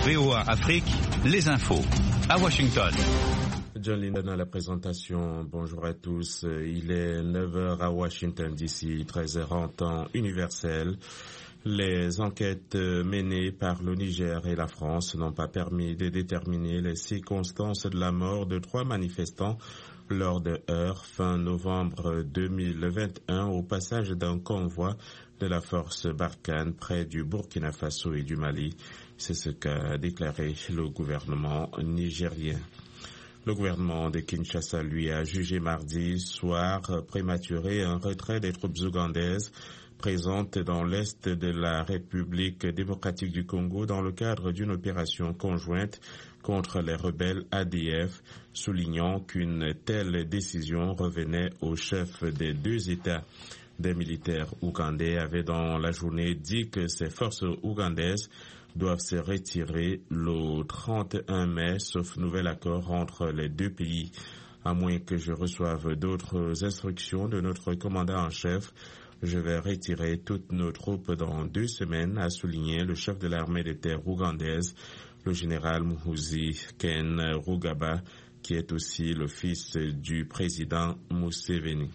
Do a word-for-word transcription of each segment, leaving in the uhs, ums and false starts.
V O A Afrique, les infos. À Washington. John Linden à la présentation. Bonjour à tous. Il est neuf heures à Washington D C, treize heures en temps universel. Les enquêtes menées par le Niger et la France n'ont pas permis de déterminer les circonstances de la mort de trois manifestants lors de heurts fin novembre deux mille vingt et un au passage d'un convoi de la force Barkhane près du Burkina Faso et du Mali. C'est ce qu'a déclaré le gouvernement nigérien. Le gouvernement de Kinshasa, lui, a jugé mardi soir prématuré un retrait des troupes ougandaises présentes dans l'est de la République démocratique du Congo dans le cadre d'une opération conjointe contre les rebelles A D F, soulignant qu'une telle décision revenait au chef des deux États. Des militaires ougandais avaient dans la journée dit que ces forces ougandaises doivent se retirer le trente et un mai, sauf nouvel accord entre les deux pays. À moins que je reçoive d'autres instructions de notre commandant en chef, je vais retirer toutes nos troupes dans deux semaines, a souligné le chef de l'armée de terre ougandaise, le général Muhoozi Kainerugaba, qui est aussi le fils du président Museveni.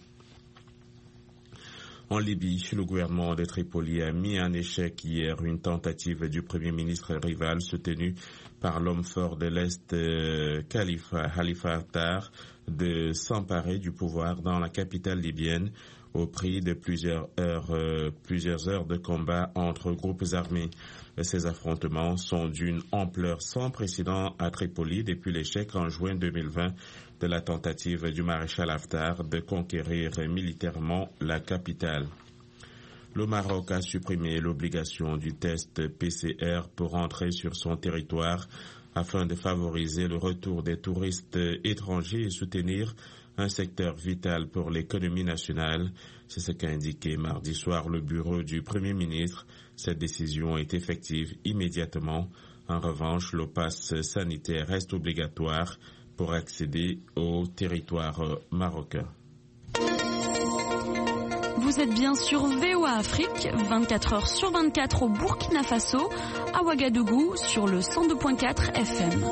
En Libye, le gouvernement de Tripoli a mis en échec hier une tentative du premier ministre rival soutenu par l'homme fort de l'Est, Khalifa, Khalifa Haftar, de s'emparer du pouvoir dans la capitale libyenne au prix de plusieurs heures, euh, plusieurs heures de combat entre groupes armés. Ces affrontements sont d'une ampleur sans précédent à Tripoli depuis l'échec en juin deux mille vingt de la tentative du maréchal Haftar de conquérir militairement la capitale. Le Maroc a supprimé l'obligation du test P C R pour entrer sur son territoire afin de favoriser le retour des touristes étrangers et soutenir un secteur vital pour l'économie nationale. C'est ce qu'a indiqué mardi soir le bureau du Premier ministre. Cette décision est effective immédiatement. En revanche, le pass sanitaire reste obligatoire pour accéder au territoire marocain. Vous êtes bien sur V O A Afrique, vingt-quatre heures sur vingt-quatre au Burkina Faso, à Ouagadougou sur le cent deux virgule quatre F M.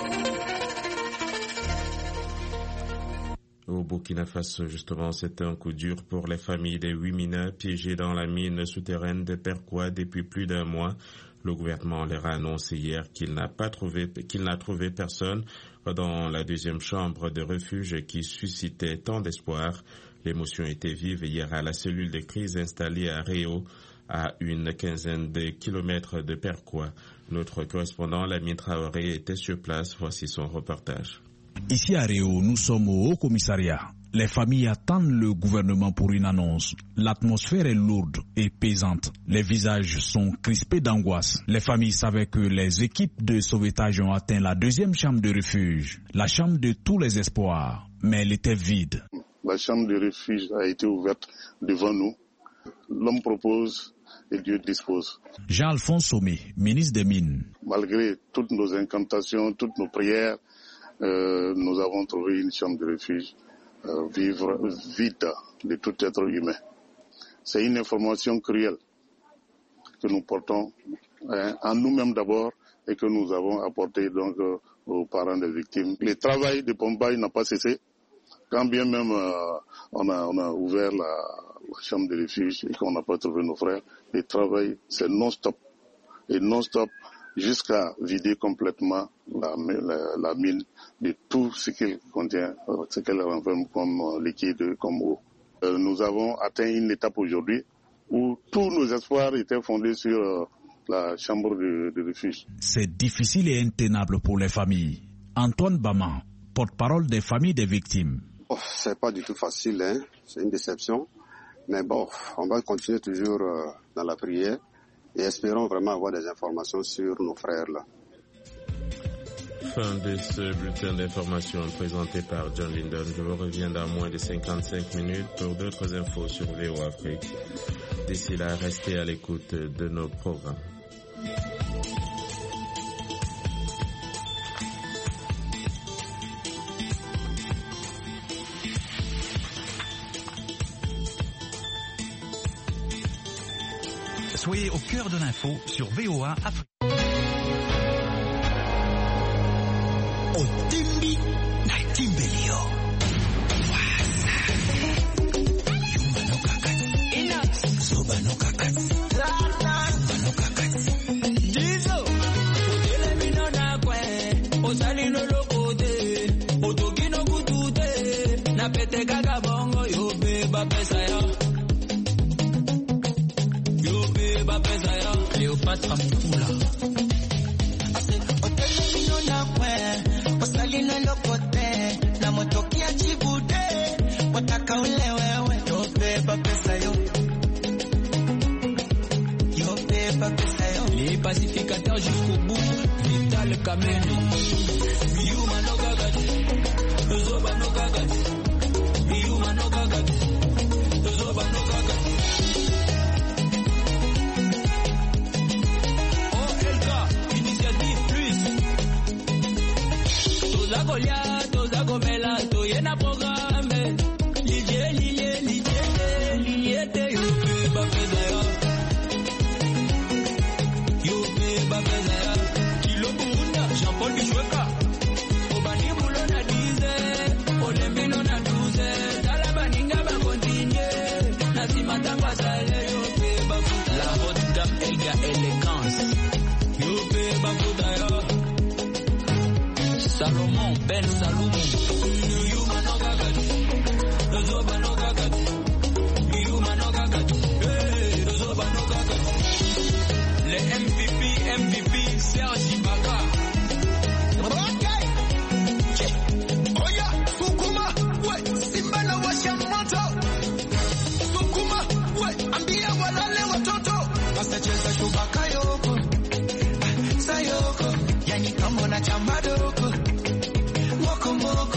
Au Burkina Faso, justement, c'est un coup dur pour les familles des huit mineurs piégés dans la mine souterraine de Perquois depuis plus d'un mois. Le gouvernement leur a annoncé hier qu'il n'a pas trouvé, qu'il n'a trouvé personne dans la deuxième chambre de refuge qui suscitait tant d'espoir. L'émotion était vive hier à la cellule de crise installée à Réau, à une quinzaine de kilomètres de Perquois. Notre correspondant, Lamine Traoré, était sur place. Voici son reportage. Ici à Réau, nous sommes au Haut Commissariat. Les familles attendent le gouvernement pour une annonce. L'atmosphère est lourde et pesante. Les visages sont crispés d'angoisse. Les familles savaient que les équipes de sauvetage ont atteint la deuxième chambre de refuge, la chambre de tous les espoirs, mais elle était vide. La chambre de refuge a été ouverte devant nous. L'homme propose et Dieu dispose. Jean-Alphonse Sommet, ministre des Mines. Malgré toutes nos incantations, toutes nos prières, euh, nous avons trouvé une chambre de refuge euh, vivre vide de tout être humain. C'est une information cruelle que nous portons hein, en nous-mêmes d'abord et que nous avons apporté donc euh, aux parents des victimes. Le travail de pompage n'a pas cessé. Quand bien même euh, on, a, on a ouvert la, la chambre de refuge et qu'on n'a pas trouvé nos frères, le travail c'est non-stop. Et non-stop jusqu'à vider complètement la, la, la mine de tout ce qu'elle contient, ce qu'elle renferme comme euh, liquide, comme eau. Euh, nous avons atteint une étape aujourd'hui où tous nos espoirs étaient fondés sur euh, la chambre de, de refuge. C'est difficile et intenable pour les familles. Antoine Bama, porte-parole des familles des victimes. Oh, c'est pas du tout facile, hein. C'est une déception. Mais bon, on va continuer toujours euh, dans la prière et espérons vraiment avoir des informations sur nos frères là. Fin de ce bulletin d'information présenté par John Linden. Je vous reviens dans moins de cinquante-cinq minutes pour d'autres infos sur V O A Afrique. D'ici là, restez à l'écoute de nos programmes. Soyez au cœur de l'info sur V O A Afrique. Otimbi na Timbelio. Yumba no kakati. Ina. Soba no kakati. Rana. Yumba no kakati. Jizo. Odele mino na kwe. Osali no lokote. Otogi no kutute. Na pete kaka bongo. Yo beba pesa ya. Yo beba pesa ya. Cleopatra Mukula. Osalino lokote na motokia chibude wataka ule wewe yo beba pesa yo yo beba pesa yo les pacificateurs jusqu'au bout Vital Kameni Yuma no gagati Zoba no gagati Yuma no gagati Zoba no gagati O L K Initiative Plus Goliath, Zagomela, Toyena programme. Liye, liye, liye, liye, te yupi bapezaya. Yupi bapezaya. Kilo Bunda, Jean-Paul Bichweka. Obani Boulon a dize, Olembino na douze. Talabaninga ba continue. Nasimata sale, yupi bafuta. La haute gamme, Elga élégance. Yupi bapezaya. Salomon, Ben Salomon. Yuma no gagati. Zoba no gagati. Yuma no gagati. Hey, Zoba no gagati. Le M V P, M V P, Serge Ibaka. Ok. Oya, Sukuma, ouais, Simba na washa moto. Sukuma, ouais, ambia walale watoto. Basta cheza shubaka yoko. Sayoko, yani kama na chamadoko. Moko moko.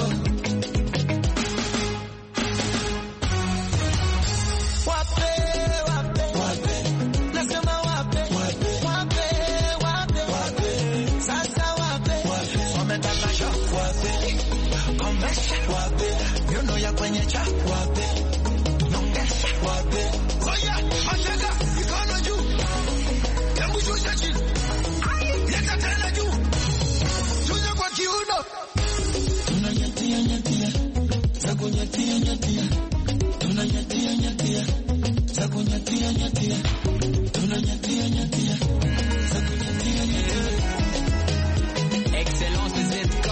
Wape, wape, wape. Nasema wape, wape, wape, wape, wape. Sasa wape, wape. Wametaka shock, wape. Komesha, wape. Miono ya kwenye cha, wape. Nongesha, wape. Oya, mashaka, ikono juu. Hebu shusha chini. Leta tena juu. Shusha kwa kiuno. Tunanyatia nyatia, zaku nyatia nyatia. Tunanyatia nyatia, zaku nyatia nyatia. Tunanyatia nyatia, zaku nyatia nyatia. Excellence Z K,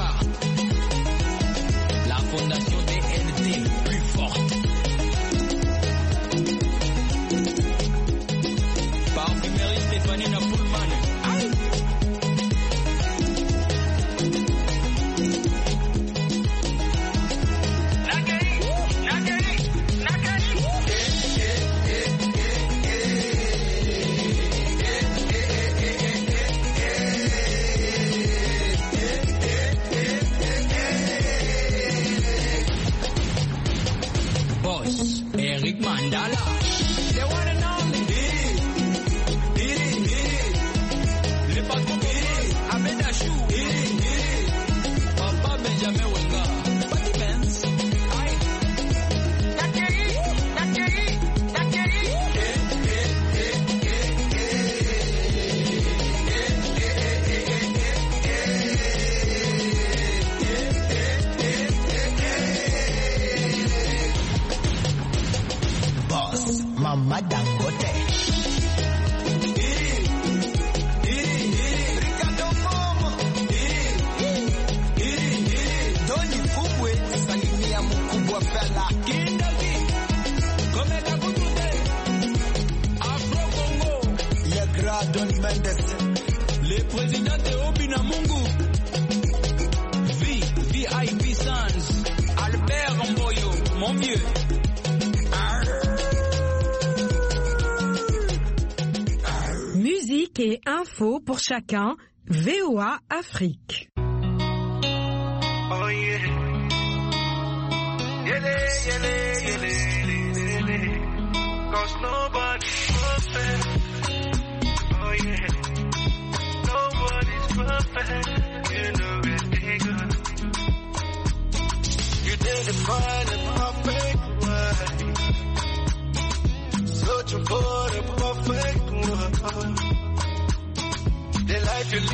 la fondation D N T plus forte. Parfumerie Stéphanie Napoulman. Aïe. Eric Mandala, the one and only. Le patron Ahmed Achou, Papa Benjamin Wenga, Patty Benz. Nakeri, Nakeri, Nakeri. Mama Dangote. Ricardo Momo. Doni Kubwe, salimia mkubwa fella. Kindaki. Komeka kutute. Afro Congo. Le grand Don Mendes. Le président de Obina Mungu. V, V I P Sans. Albert Mboyo, mon vieux. Musique et info pour chacun, V O A Afrique. Oh yeah. Yele, yele, yele, yele. Cause nobody's perfect. Oh yeah. Nobody's perfect. You know it, nigga. You did it fine.